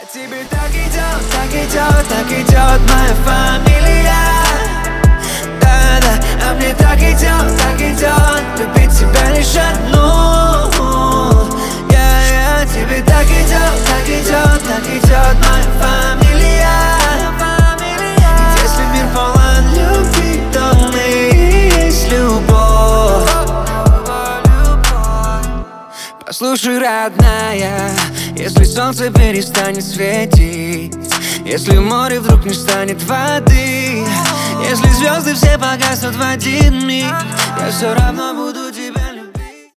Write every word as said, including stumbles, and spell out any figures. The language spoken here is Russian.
тебе так идет, так идет, так идет моя фамилия. Да-да, а мне так идет, так идет любить тебя лишь одну. Я, я, тебе так идет, так идет, так идет моя фамилия. Если мир полон любви, то мы и есть любовь. Послушай, родная, если солнце перестанет светить, если в море вдруг не станет воды, если звезды все погаснут в один миг, я все равно буду